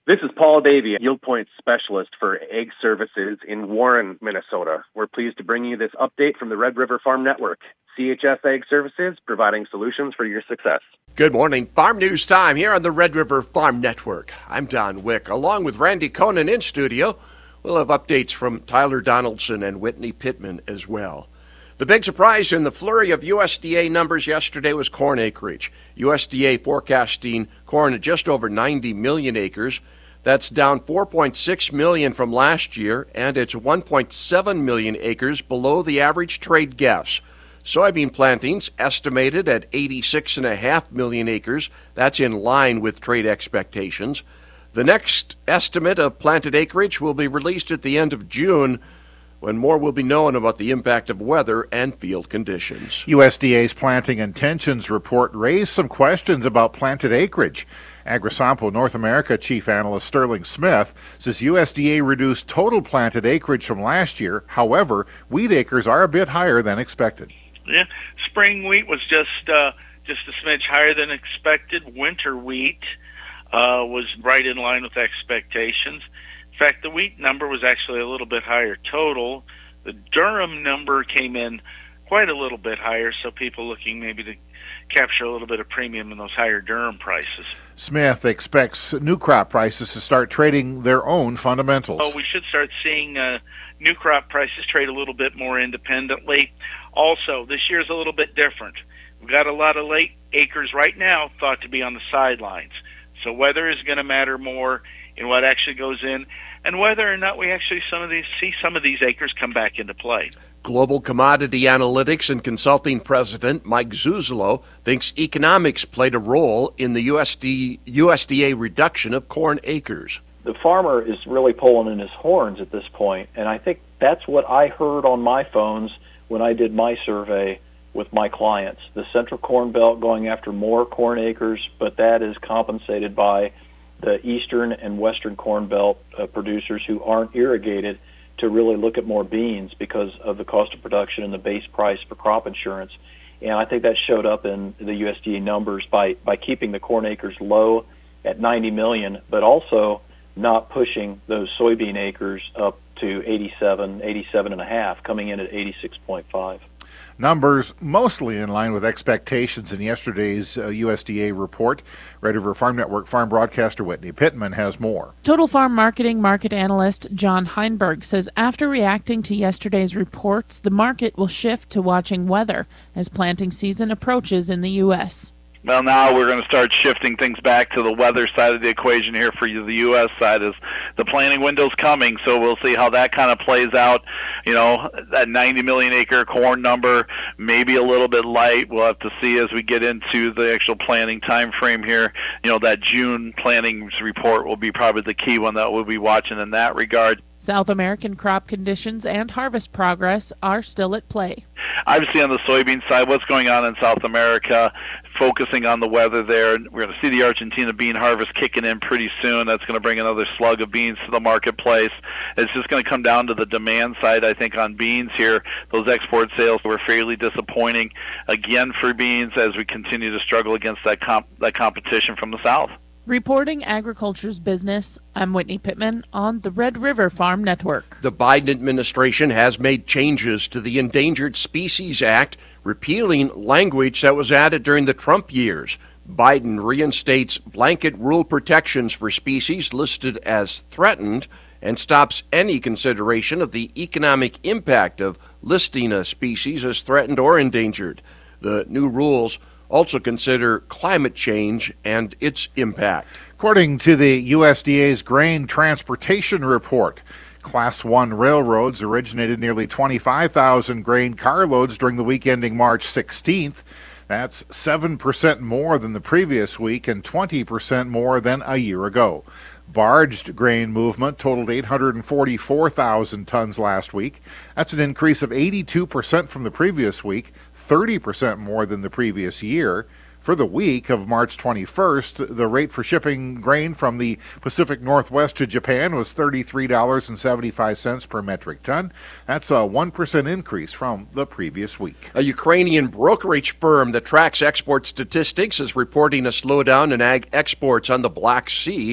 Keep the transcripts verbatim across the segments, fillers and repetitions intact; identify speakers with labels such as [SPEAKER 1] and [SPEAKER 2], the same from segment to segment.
[SPEAKER 1] This is Paul Davey, Yield Point Specialist for Egg Services in Warren, Minnesota. We're pleased to bring you this update from the Red River Farm Network. C H S Egg Services, providing solutions for your success.
[SPEAKER 2] Good morning. Farm News Time here on the Red River Farm Network. I'm Don Wick. Along with Randy Conan in studio, we'll have updates from Tyler Donaldson and Whitney Pittman as well. The big surprise in the flurry of U S D A numbers yesterday was corn acreage. U S D A forecasting corn at just over ninety million acres. That's down four point six million from last year, and it's one point seven million acres below the average trade guess. Soybean plantings estimated at eighty-six point five million acres. That's in line with trade expectations. The next estimate of planted acreage will be released at the end of June, when more will be known about the impact of weather and field conditions.
[SPEAKER 3] U S D A's planting intentions report raised some questions about planted acreage. Agrisampo North America Chief Analyst Sterling Smith says U S D A reduced total planted acreage from last year. However, wheat acres are a bit higher than expected.
[SPEAKER 4] Yeah, spring wheat was just uh, just a smidge higher than expected. Winter wheat uh, was right in line with expectations. In fact, the wheat number was actually a little bit higher total. The durum number came in quite a little bit higher, so people looking maybe to capture a little bit of premium in those higher durum prices.
[SPEAKER 3] Smith expects new crop prices to start trading their own fundamentals.
[SPEAKER 4] Oh, we should start seeing uh, new crop prices trade a little bit more independently. Also, this year is a little bit different. We've got a lot of late acres right now thought to be on the sidelines. So weather is going to matter more in what actually goes in, and whether or not we actually some of these see some of these acres come back into play.
[SPEAKER 2] Global Commodity Analytics and Consulting President Mike Zuzolo thinks economics played a role in the U S D, U S D A reduction of corn acres.
[SPEAKER 5] The farmer is really pulling in his horns at this point, and I think that's what I heard on my phones when I did my survey with my clients. The Central Corn Belt going after more corn acres, but that is compensated by the Eastern and Western Corn Belt uh, producers who aren't irrigated to really look at more beans because of the cost of production and the base price for crop insurance. And I think that showed up in the U S D A numbers by, by keeping the corn acres low at ninety million, but also not pushing those soybean acres up to eighty-seven, eighty-seven and a half, coming in at eighty-six point five.
[SPEAKER 3] Numbers mostly in line with expectations in yesterday's uh, U S D A report. Red River Farm Network farm broadcaster Whitney Pittman has more.
[SPEAKER 6] Total Farm Marketing market analyst John Heinberg says after reacting to yesterday's reports, the market will shift to watching weather as planting season approaches in the U S
[SPEAKER 4] Well, now we're going to start shifting things back to the weather side of the equation here for the U S side as the planting window's coming, so we'll see how that kind of plays out. You know, that ninety million acre corn number may be a little bit light. We'll have to see as we get into the actual planting time frame here. You know, that June plantings report will be probably the key one that we'll be watching in that regard.
[SPEAKER 6] South American crop conditions and harvest progress are still at play.
[SPEAKER 4] Obviously on the soybean side, what's going on in South America, focusing on the weather there. We're going to see the Argentina bean harvest kicking in pretty soon. That's going to bring another slug of beans to the marketplace. It's just going to come down to the demand side, I think, on beans here. Those export sales were fairly disappointing, again, for beans as we continue to struggle against that comp- that competition from the South.
[SPEAKER 6] Reporting agriculture's business, I'm Whitney Pittman on the Red River Farm Network.
[SPEAKER 2] The Biden administration has made changes to the Endangered Species Act, repealing language that was added during the Trump years. Biden reinstates blanket rule protections for species listed as threatened and stops any consideration of the economic impact of listing a species as threatened or endangered. The new rules also consider climate change and its impact.
[SPEAKER 3] According to the U S D A's Grain Transportation Report, Class one railroads originated nearly twenty-five thousand grain carloads during the week ending March sixteenth. That's seven percent more than the previous week and twenty percent more than a year ago. Barged grain movement totaled eight hundred forty-four thousand tons last week. That's an increase of eighty-two percent from the previous week, thirty percent more than the previous year. For the week of March twenty-first, the rate for shipping grain from the Pacific Northwest to Japan was thirty-three dollars and seventy-five cents per metric ton. That's a one percent increase from the previous week.
[SPEAKER 2] A Ukrainian brokerage firm that tracks export statistics is reporting a slowdown in ag exports on the Black Sea.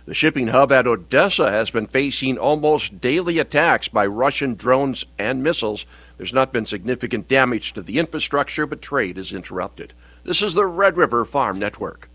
[SPEAKER 2] The shipping hub at Odessa has been facing almost daily attacks by Russian drones and missiles. There's not been significant damage to the infrastructure, but trade is interrupted. This is the Red River Farm Network.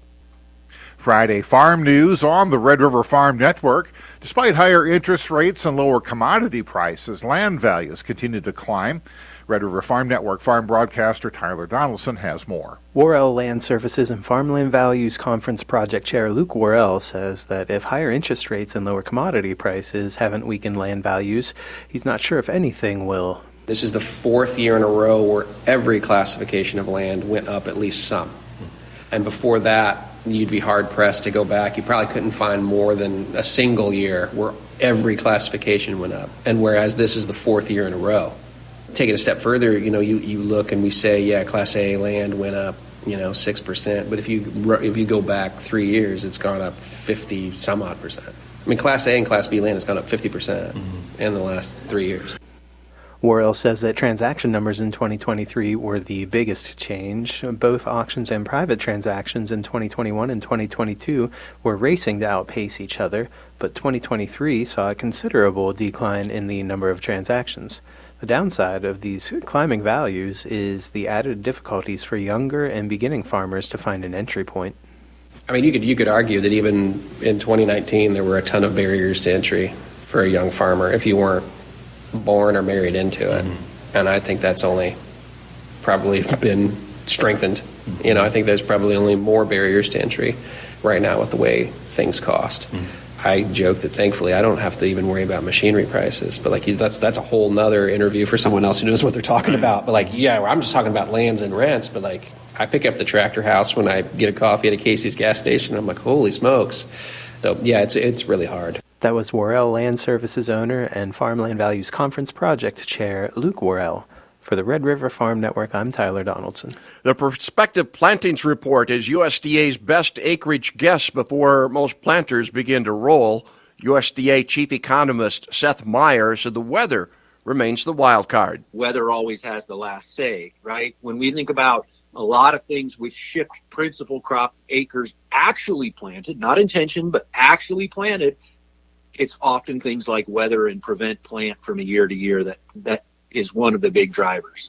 [SPEAKER 3] Friday farm news on the Red River Farm Network. Despite higher interest rates and lower commodity prices, land values continue to climb. Red River Farm Network farm broadcaster Tyler Donaldson has more.
[SPEAKER 7] Worrell Land Services and Farmland Values Conference Project Chair Luke Worrell says that if higher interest rates and lower commodity prices haven't weakened land values, he's not sure if anything will.
[SPEAKER 8] This is the fourth year in a row where every classification of land went up at least some. And before that, you'd be hard-pressed to go back. You probably couldn't find more than a single year where every classification went up. And whereas this is the fourth year in a row. Take it a step further, you know, you, you look and we say, yeah, Class A land went up, you know, six percent. But if you if you go back three years, it's gone up fifty some odd percent. I mean, Class A and Class B land has gone up fifty percent mm-hmm. in the last three years.
[SPEAKER 7] Worrell says that transaction numbers in twenty twenty-three were the biggest change. Both auctions and private transactions in twenty twenty-one and twenty twenty-two were racing to outpace each other, but twenty twenty-three saw a considerable decline in the number of transactions. The downside of these climbing values is the added difficulties for younger and beginning farmers to find an entry point.
[SPEAKER 8] I mean, you could you could argue that even in twenty nineteen there were a ton of barriers to entry for a young farmer if you weren't born or married into it. Mm-hmm. And I think that's only probably been strengthened. Mm-hmm. You know, I think there's probably only more barriers to entry right now with the way things cost. Mm-hmm. I joke that thankfully I don't have to even worry about machinery prices, but like that's that's a whole nother interview for someone else who knows what they're talking about. But like, yeah, I'm just talking about lands and rents, but like I pick up the Tractor House when I get a coffee at a Casey's gas station. I'm like, holy smokes. So yeah, it's it's really hard.
[SPEAKER 7] That was Worrell Land Services owner and Farmland Values Conference Project Chair Luke Worrell. For the Red River Farm Network, I'm Tyler Donaldson.
[SPEAKER 2] The Prospective Plantings Report is U S D A's best acreage guess before most planters begin to roll. U S D A Chief Economist Seth Meyer said the weather remains the wild card.
[SPEAKER 9] Weather always has the last say, right? When we think about a lot of things which shift principal crop acres actually planted, not intention, but actually planted, it's often things like weather and prevent plant from a year to year that, that is one of the big drivers.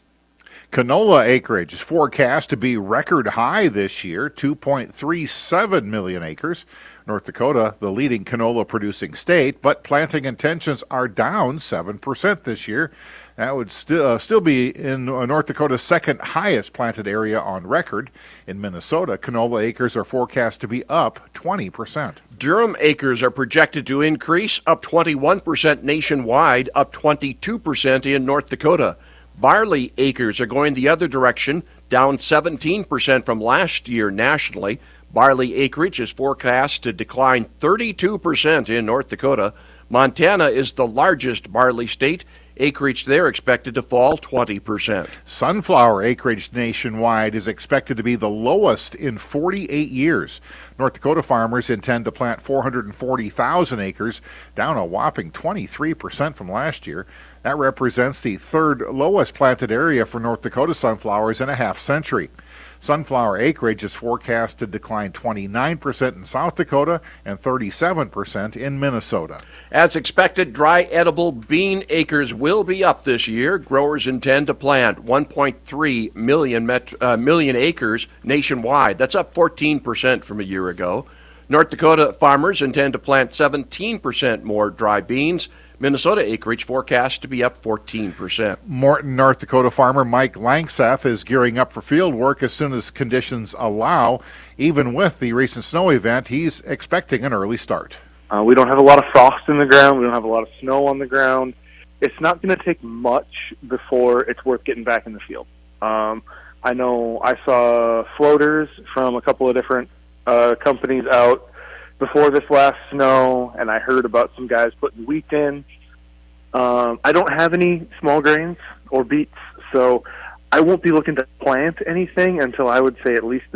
[SPEAKER 3] Canola acreage is forecast to be record high this year, two point three seven million acres. North Dakota, the leading canola producing state, but planting intentions are down seven percent this year. That would still uh, still be in uh, North Dakota's second highest planted area on record. In Minnesota, canola acres are forecast to be up twenty percent.
[SPEAKER 2] Durum acres are projected to increase, up twenty-one percent nationwide, up twenty-two percent in North Dakota. Barley acres are going the other direction, down seventeen percent from last year nationally. Barley acreage is forecast to decline thirty-two percent in North Dakota. Montana is the largest barley state. Acreage there expected to fall twenty percent.
[SPEAKER 3] Sunflower acreage nationwide is expected to be the lowest in forty-eight years. North Dakota farmers intend to plant four hundred forty thousand acres, down a whopping twenty-three percent from last year. That represents the third lowest planted area for North Dakota sunflowers in a half century. Sunflower acreage is forecast to decline twenty-nine percent in South Dakota and thirty-seven percent in Minnesota.
[SPEAKER 2] As expected, dry edible bean acres will be up this year. Growers intend to plant one point three million, met, uh, million acres nationwide. That's up fourteen percent from a year ago. North Dakota farmers intend to plant seventeen percent more dry beans. Minnesota acreage forecast to be up fourteen percent.
[SPEAKER 3] Morton, North Dakota farmer Mike Langseth is gearing up for field work as soon as conditions allow. Even with the recent snow event, he's expecting an early start.
[SPEAKER 10] Uh, we don't have a lot of frost in the ground. We don't have a lot of snow on the ground. It's not going to take much before it's worth getting back in the field. Um, I know I saw floaters from a couple of different uh, companies out before this last snow, and I heard about some guys putting wheat in. Um, I don't have any small grains or beets, so I won't be looking to plant anything until I would say at least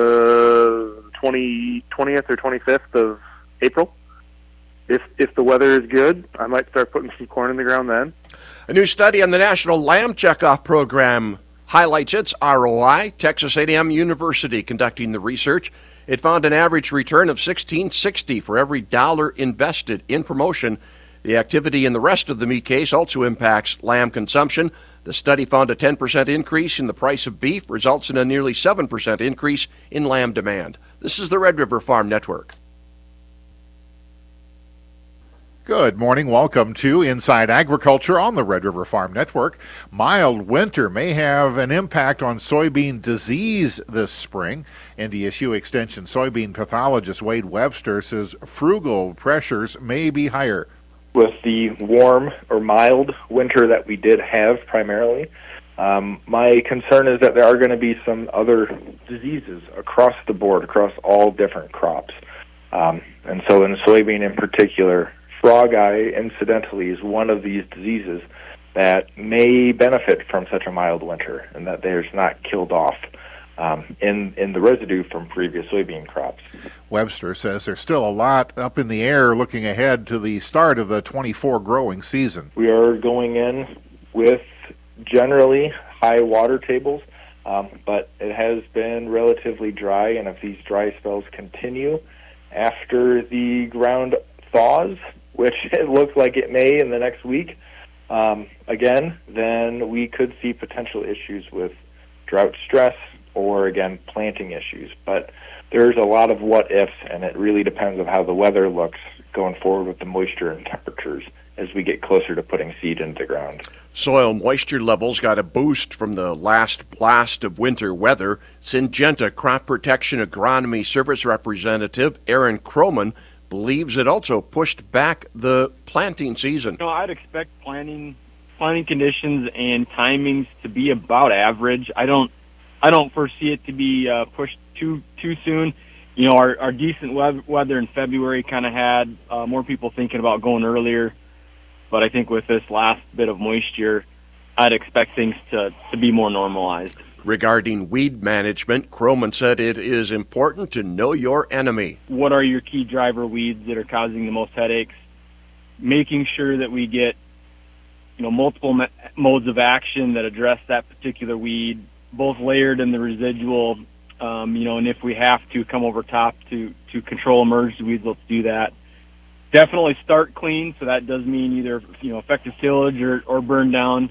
[SPEAKER 10] the twentieth or twenty-fifth of April. If if the weather is good, I might start putting some corn in the ground then.
[SPEAKER 2] A new study on the National Lamb Checkoff Program highlights its R O I. Texas A and M University conducting the research. It found an average return of sixteen sixty for every dollar invested in promotion. The activity in the rest of the meat case also impacts lamb consumption. The study found a ten percent increase in the price of beef results in a nearly seven percent increase in lamb demand. This is the Red River Farm Network.
[SPEAKER 3] Good morning. Welcome to Inside Agriculture on the Red River Farm Network. Mild winter may have an impact on soybean disease this spring. N D S U Extension soybean pathologist Wade Webster says frugal pressures may be higher.
[SPEAKER 11] With the warm or mild winter that we did have primarily, um, my concern is that there are going to be some other diseases across the board, across all different crops. Um, and so in soybean in particular, frog eye, incidentally, is one of these diseases that may benefit from such a mild winter and that there's not killed off um, in, in the residue from previous soybean crops.
[SPEAKER 3] Webster says there's still a lot up in the air looking ahead to the start of the twenty-four growing season.
[SPEAKER 11] We are going in with generally high water tables, um, but it has been relatively dry, and if these dry spells continue after the ground thaws, which it looks like it may in the next week, um, again, then we could see potential issues with drought stress or, again, planting issues. But there's a lot of what-ifs, and it really depends on how the weather looks going forward with the moisture and temperatures as we get closer to putting seed into the ground.
[SPEAKER 2] Soil moisture levels got a boost from the last blast of winter weather. Syngenta Crop Protection Agronomy Service Representative Aaron Croman believes it also pushed back the planting season.
[SPEAKER 12] You know, I'd expect planting planting conditions and timings to be about average. I don't I don't foresee it to be uh, pushed too too soon. You know, our, our decent we- weather in February kind of had uh, more people thinking about going earlier. But I think with this last bit of moisture, I'd expect things to, to be more normalized.
[SPEAKER 2] Regarding weed management, Croman said it is important to know your enemy.
[SPEAKER 12] What are your key driver weeds that are causing the most headaches? Making sure that we get, you know, multiple me- modes of action that address that particular weed, both layered and the residual. Um, you know, and if we have to come over top to, to control emerged weeds, let's do that. Definitely start clean, so that does mean either, you know, effective tillage or, or burn down,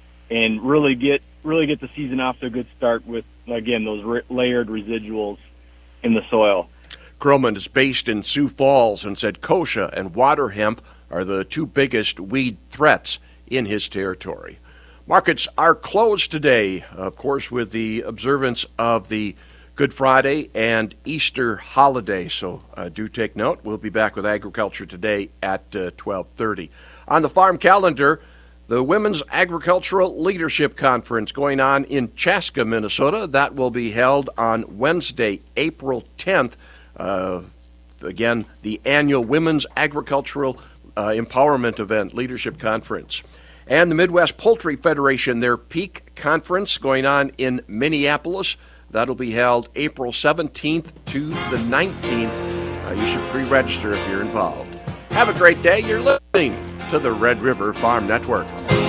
[SPEAKER 12] and really get really get the season off to a good start with, again, those re- layered residuals in the soil.
[SPEAKER 2] Croman is based in Sioux Falls and said kochia and water hemp are the two biggest weed threats in his territory. Markets are closed today, of course, with the observance of the Good Friday and Easter holiday, so uh, do take note. We'll be back with Agriculture Today at uh, twelve thirty. On the farm calendar, the Women's Agricultural Leadership Conference going on in Chaska, Minnesota. That will be held on Wednesday, April tenth. Uh, again, the annual Women's Agricultural uh, Empowerment Event Leadership Conference. And the Midwest Poultry Federation, their peak conference going on in Minneapolis. That'll be held April seventeenth to the nineteenth. Uh, you should pre-register if you're involved. Have a great day. You're listening to the Red River Farm Network.